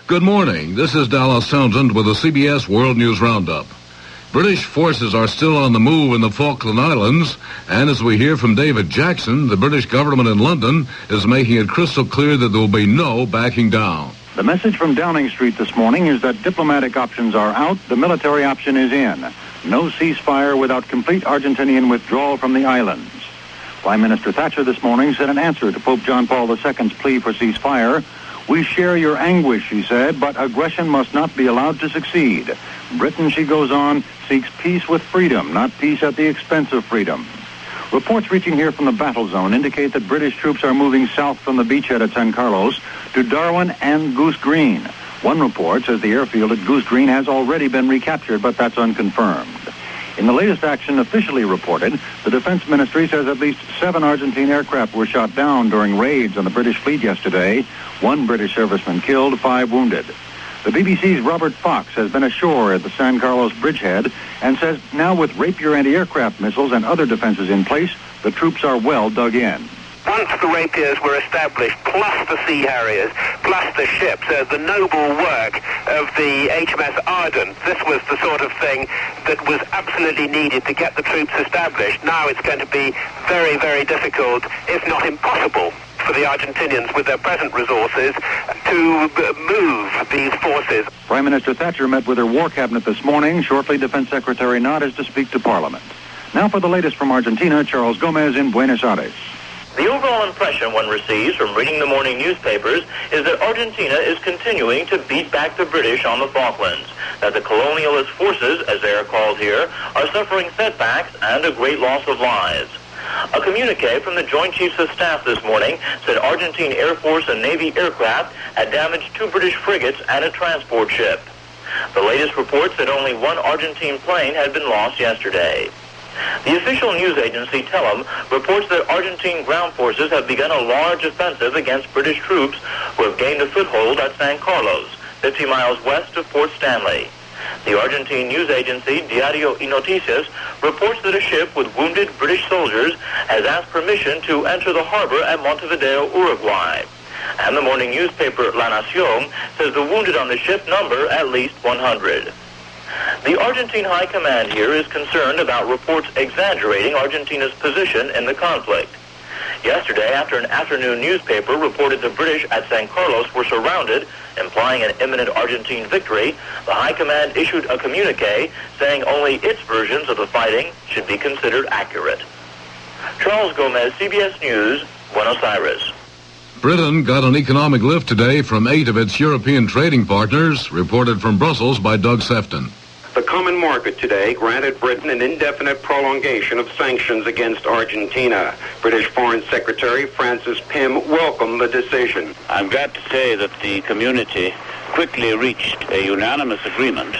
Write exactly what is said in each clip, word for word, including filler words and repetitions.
Good morning. This is Dallas Townsend with the C B S World News Roundup. British forces are still on the move in the Falkland Islands, and as we hear from David Jackson, the British government in London is making it crystal clear that there will be no backing down. The message from Downing Street this morning is that diplomatic options are out, the military option is in. No ceasefire without complete Argentinian withdrawal from the islands. Prime Minister Thatcher this morning said in answer to Pope John Paul the Second's plea for ceasefire, "We share your anguish," she said, "but aggression must not be allowed to succeed. Britain," she goes on, "seeks peace with freedom, not peace at the expense of freedom." Reports reaching here from the battle zone indicate that British troops are moving south from the beachhead at San Carlos to Darwin and Goose Green. One report says the airfield at Goose Green has already been recaptured, but that's unconfirmed. In the latest action officially reported, the Defense Ministry says at least seven Argentine aircraft were shot down during raids on the British fleet yesterday. One British serviceman killed, five wounded. The B B C's Robert Fox has been ashore at the San Carlos bridgehead and says now with Rapier anti-aircraft missiles and other defenses in place, the troops are well dug in. Once the Rapiers were established, plus the Sea Harriers, plus the ships, uh, the noble work of the H M S Ardent, this was the sort of thing that was absolutely needed to get the troops established. Now it's going to be very, very difficult, if not impossible, for the Argentinians with their present resources to move these forces. Prime Minister Thatcher met with her War Cabinet this morning. Shortly, Defense Secretary Nod is to speak to Parliament. Now for the latest from Argentina, Charles Gomez in Buenos Aires. The overall impression one receives from reading the morning newspapers is that Argentina is continuing to beat back the British on the Falklands, that the colonialist forces, as they are called here, are suffering setbacks and a great loss of lives. A communique from the Joint Chiefs of Staff this morning said Argentine Air Force and Navy aircraft had damaged two British frigates and a transport ship. The latest report said only one Argentine plane had been lost yesterday. The official news agency Telem reports that Argentine ground forces have begun a large offensive against British troops who have gained a foothold at San Carlos, fifty miles west of Port Stanley. The Argentine news agency Diario y Noticias reports that a ship with wounded British soldiers has asked permission to enter the harbor at Montevideo, Uruguay. And the morning newspaper La Nación says the wounded on the ship number at least one hundred. The Argentine High Command here is concerned about reports exaggerating Argentina's position in the conflict. Yesterday, after an afternoon newspaper reported the British at San Carlos were surrounded, implying an imminent Argentine victory, the High Command issued a communique saying only its versions of the fighting should be considered accurate. Charles Gomez, C B S News, Buenos Aires. Britain got an economic lift today from eight of its European trading partners, reported from Brussels by Doug Sefton. The common market today granted Britain an indefinite prolongation of sanctions against Argentina. British Foreign Secretary Francis Pym welcomed the decision. I'm glad to say that the community quickly reached a unanimous agreement,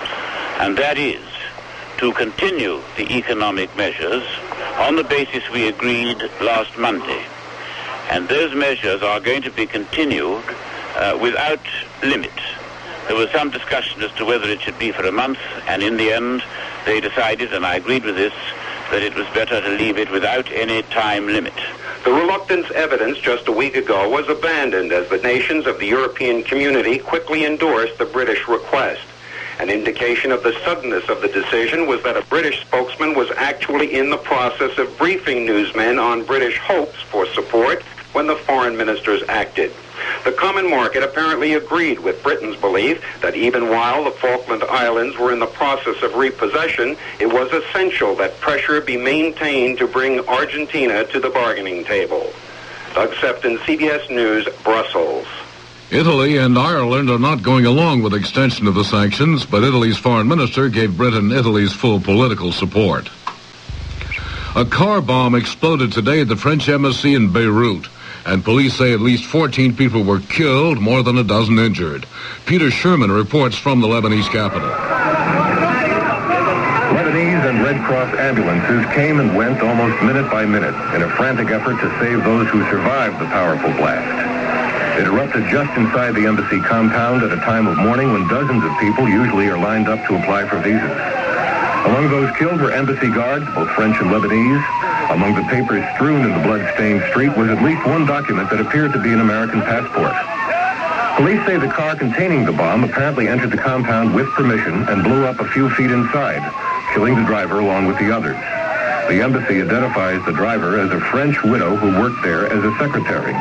and that is to continue the economic measures on the basis we agreed last Monday. And those measures are going to be continued uh, without limit. There was some discussion as to whether it should be for a month, and in the end they decided, and I agreed with this, that it was better to leave it without any time limit. The reluctance evidenced just a week ago was abandoned as the nations of the European community quickly endorsed the British request. An indication of the suddenness of the decision was that a British spokesman was actually in the process of briefing newsmen on British hopes for support when the foreign ministers acted. The common market apparently agreed with Britain's belief that even while the Falkland Islands were in the process of repossession, it was essential that pressure be maintained to bring Argentina to the bargaining table. Doug Sefton, C B S News, Brussels. Italy and Ireland are not going along with extension of the sanctions, but Italy's foreign minister gave Britain Italy's full political support. A car bomb exploded today at the French embassy in Beirut, and police say at least fourteen people were killed, more than a dozen injured. Peter Sherman reports from the Lebanese capital. Lebanese and Red Cross ambulances came and went almost minute by minute in a frantic effort to save those who survived the powerful blast. It erupted just inside the embassy compound at a time of morning when dozens of people usually are lined up to apply for visas. Among those killed were embassy guards, both French and Lebanese. Among the papers strewn in the blood-stained street was at least one document that appeared to be an American passport. Police say the car containing the bomb apparently entered the compound with permission and blew up a few feet inside, killing the driver along with the others. The embassy identifies the driver as a French widow who worked there as a secretary.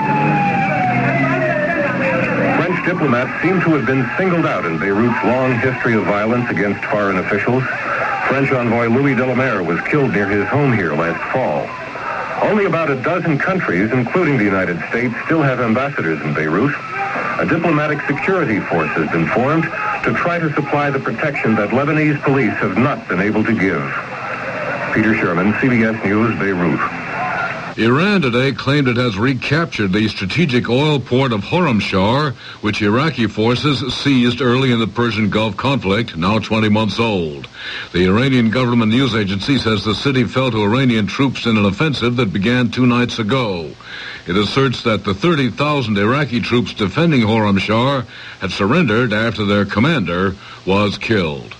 French diplomats seem to have been singled out in Beirut's long history of violence against foreign officials. French envoy Louis Delamere was killed near his home here last fall. Only about a dozen countries, including the United States, still have ambassadors in Beirut. A diplomatic security force has been formed to try to supply the protection that Lebanese police have not been able to give. Peter Sherman, C B S News, Beirut. Iran today claimed it has recaptured the strategic oil port of Khorramshahr, which Iraqi forces seized early in the Persian Gulf conflict, now twenty months old. The Iranian government news agency says the city fell to Iranian troops in an offensive that began two nights ago. It asserts that the thirty thousand Iraqi troops defending Khorramshahr had surrendered after their commander was killed.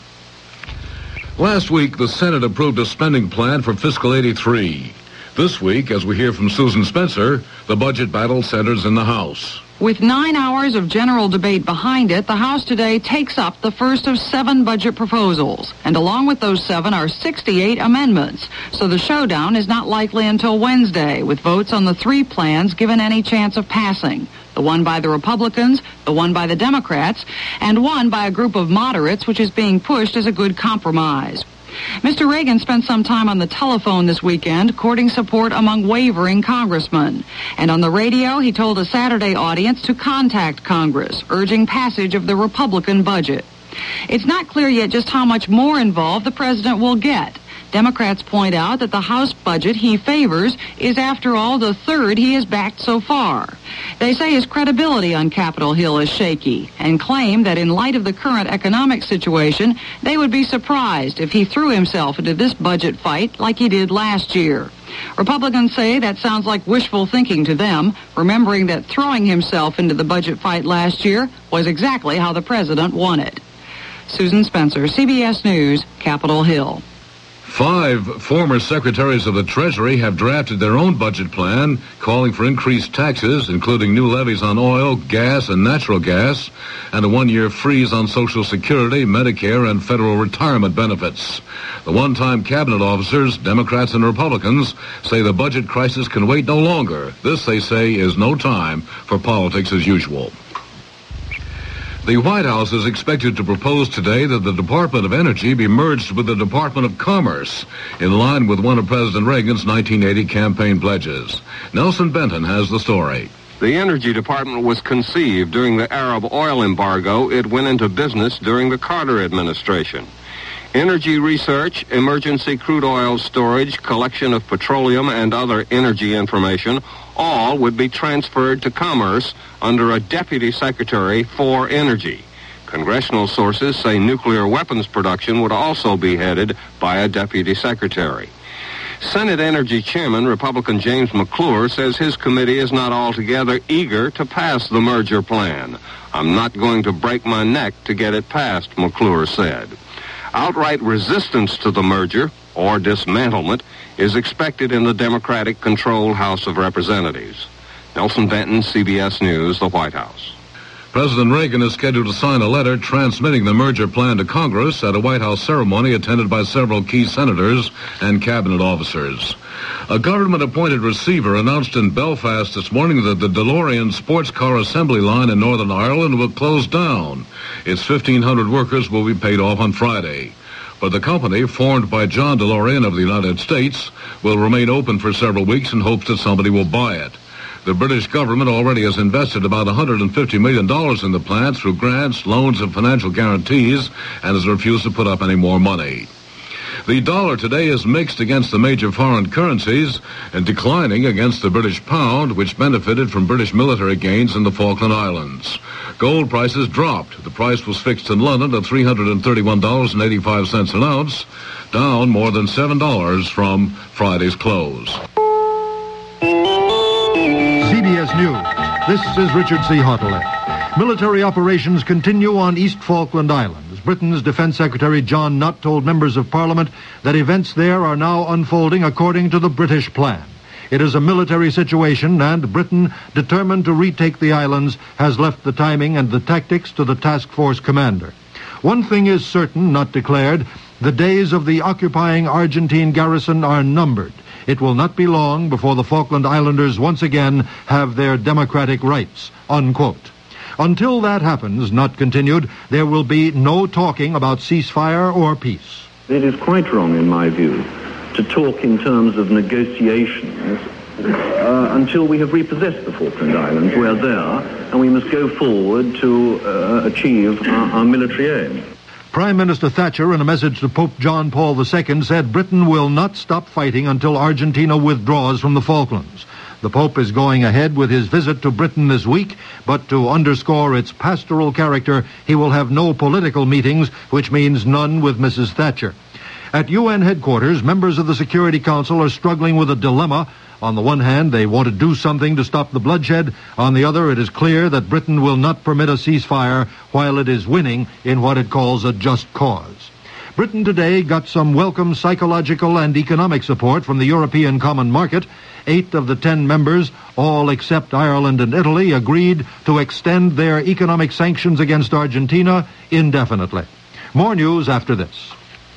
Last week, the Senate approved a spending plan for fiscal eighty-three. This week, as we hear from Susan Spencer, the budget battle centers in the House. With nine hours of general debate behind it, the House today takes up the first of seven budget proposals. And along with those seven are sixty-eight amendments. So the showdown is not likely until Wednesday, with votes on the three plans given any chance of passing. The one by the Republicans, the one by the Democrats, and one by a group of moderates, which is being pushed as a good compromise. Mister Reagan spent some time on the telephone this weekend courting support among wavering congressmen. And on the radio, he told a Saturday audience to contact Congress, urging passage of the Republican budget. It's not clear yet just how much more involved the president will get. Democrats point out that the House budget he favors is, after all, the third he has backed so far. They say his credibility on Capitol Hill is shaky and claim that in light of the current economic situation, they would be surprised if he threw himself into this budget fight like he did last year. Republicans say that sounds like wishful thinking to them, remembering that throwing himself into the budget fight last year was exactly how the president won it. Susan Spencer, C B S News, Capitol Hill. Five former secretaries of the Treasury have drafted their own budget plan, calling for increased taxes, including new levies on oil, gas, and natural gas, and a one-year freeze on Social Security, Medicare, and federal retirement benefits. The one-time cabinet officers, Democrats and Republicans, say the budget crisis can wait no longer. This, they say, is no time for politics as usual. The White House is expected to propose today that the Department of Energy be merged with the Department of Commerce, in line with one of President Reagan's nineteen eighty campaign pledges. Nelson Benton has the story. The Energy Department was conceived during the Arab oil embargo. It went into business during the Carter administration. Energy research, emergency crude oil storage, collection of petroleum and other energy information, all would be transferred to Commerce under a Deputy Secretary for Energy. Congressional sources say nuclear weapons production would also be headed by a Deputy Secretary. Senate Energy Chairman, Republican James McClure, says his committee is not altogether eager to pass the merger plan. I'm not going to break my neck to get it passed, McClure said. Outright resistance to the merger, or dismantlement, is expected in the Democratic-controlled House of Representatives. Nelson Benton, C B S News, the White House. President Reagan is scheduled to sign a letter transmitting the merger plan to Congress at a White House ceremony attended by several key senators and cabinet officers. A government-appointed receiver announced in Belfast this morning that the DeLorean sports car assembly line in Northern Ireland will close down. Its fifteen hundred workers will be paid off on Friday. But the company, formed by John DeLorean of the United States, will remain open for several weeks in hopes that somebody will buy it. The British government already has invested about one hundred fifty million dollars in the plant through grants, loans, and financial guarantees, and has refused to put up any more money. The dollar today is mixed against the major foreign currencies and declining against the British pound, which benefited from British military gains in the Falkland Islands. Gold prices dropped. The price was fixed in London at three hundred thirty-one dollars and eighty-five cents an ounce, down more than seven dollars from Friday's close. C B S News. This is Richard C. Hartelet. Military operations continue on East Falkland Islands. Britain's Defense Secretary John Nutt told members of Parliament that events there are now unfolding according to the British plan. It is a military situation, and Britain, determined to retake the islands, has left the timing and the tactics to the task force commander. One thing is certain, not declared. The days of the occupying Argentine garrison are numbered. It will not be long before the Falkland Islanders once again have their democratic rights, unquote. Until that happens, not continued, there will be no talking about ceasefire or peace. It is quite wrong, in my view, to talk in terms of negotiations uh, until we have repossessed the Falkland Islands. We're there, and we must go forward to uh, achieve our, our military aim. Prime Minister Thatcher, in a message to Pope John Paul the Second, said Britain will not stop fighting until Argentina withdraws from the Falklands. The Pope is going ahead with his visit to Britain this week, but to underscore its pastoral character, he will have no political meetings, which means none with Missus Thatcher. At U N headquarters, members of the Security Council are struggling with a dilemma. On the one hand, they want to do something to stop the bloodshed. On the other, it is clear that Britain will not permit a ceasefire while it is winning in what it calls a just cause. Britain today got some welcome psychological and economic support from the European Common Market. Eight of the ten members, all except Ireland and Italy, agreed to extend their economic sanctions against Argentina indefinitely. More news after this.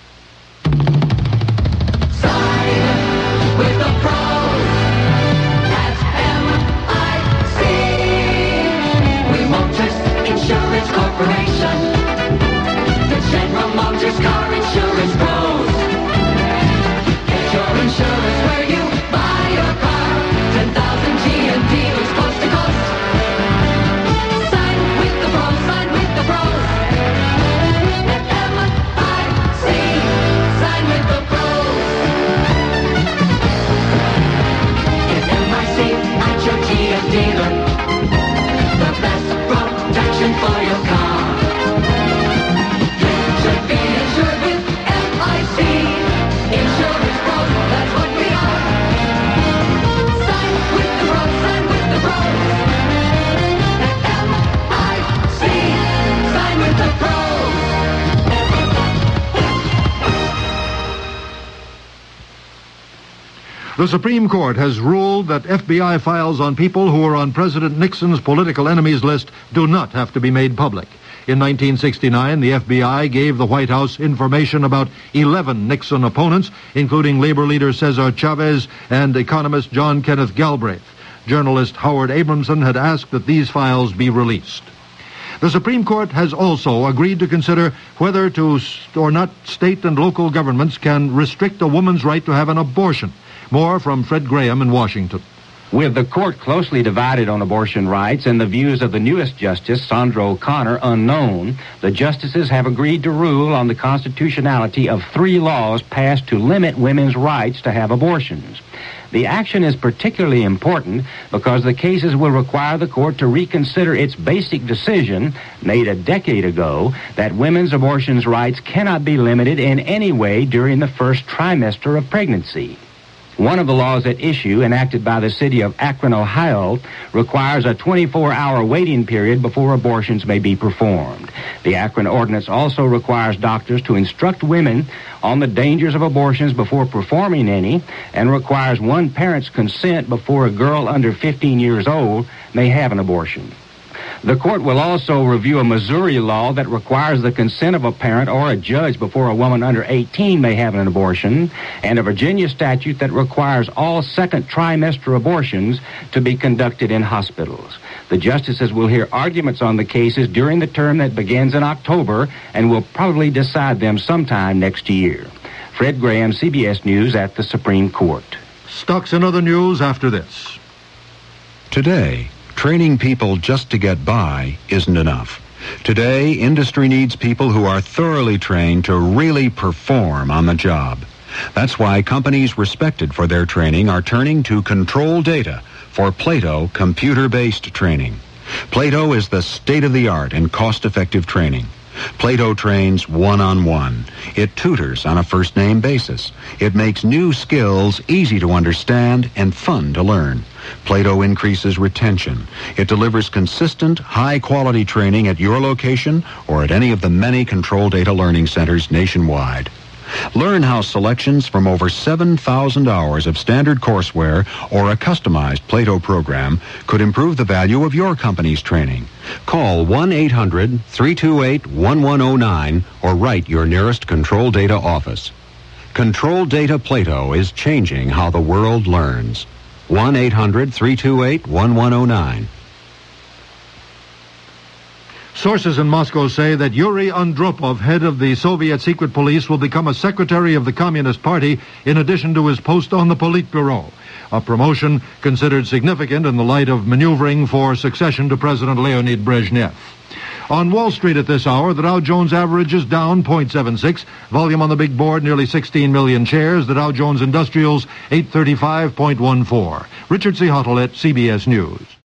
The Supreme Court has ruled that F B I files on people who are on President Nixon's political enemies list do not have to be made public. In nineteen sixty-nine, the F B I gave the White House information about eleven Nixon opponents, including labor leader Cesar Chavez and economist John Kenneth Galbraith. Journalist Howard Abramson had asked that these files be released. The Supreme Court has also agreed to consider whether to or not state and local governments can restrict a woman's right to have an abortion. More from Fred Graham in Washington. With the court closely divided on abortion rights and the views of the newest justice, Sandra O'Connor, unknown, the justices have agreed to rule on the constitutionality of three laws passed to limit women's rights to have abortions. The action is particularly important because the cases will require the court to reconsider its basic decision, made a decade ago, that women's abortions rights cannot be limited in any way during the first trimester of pregnancy. One of the laws at issue, enacted by the city of Akron, Ohio, requires a twenty-four hour waiting period before abortions may be performed. The Akron ordinance also requires doctors to instruct women on the dangers of abortions before performing any, and requires one parent's consent before a girl under fifteen years old may have an abortion. The court will also review a Missouri law that requires the consent of a parent or a judge before a woman under eighteen may have an abortion, and a Virginia statute that requires all second trimester abortions to be conducted in hospitals. The justices will hear arguments on the cases during the term that begins in October and will probably decide them sometime next year. Fred Graham, C B S News at the Supreme Court. Stocks and other news after this. Today, training people just to get by isn't enough. Today, industry needs people who are thoroughly trained to really perform on the job. That's why companies respected for their training are turning to Control Data for Plato computer-based training. Plato is the state-of-the-art in cost-effective training. Plato trains one-on-one. It tutors on a first-name basis. It makes new skills easy to understand and fun to learn. Plato increases retention. It delivers consistent, high-quality training at your location or at any of the many Control Data learning centers nationwide. Learn how selections from over seven thousand hours of standard courseware or a customized Plato program could improve the value of your company's training. Call one eight hundred, three two eight, one one zero nine or write your nearest Control Data office. Control Data Plato is changing how the world learns. one eight hundred, three two eight, one one zero nine. Sources in Moscow say that Yuri Andropov, head of the Soviet secret police, will become a secretary of the Communist Party in addition to his post on the Politburo, a promotion considered significant in the light of maneuvering for succession to President Leonid Brezhnev. On Wall Street at this hour, the Dow Jones average is down zero point seven six. Volume on the big board, nearly sixteen million shares. The Dow Jones Industrials, eight thirty-five point one four. Richard C. Hottle at C B S News.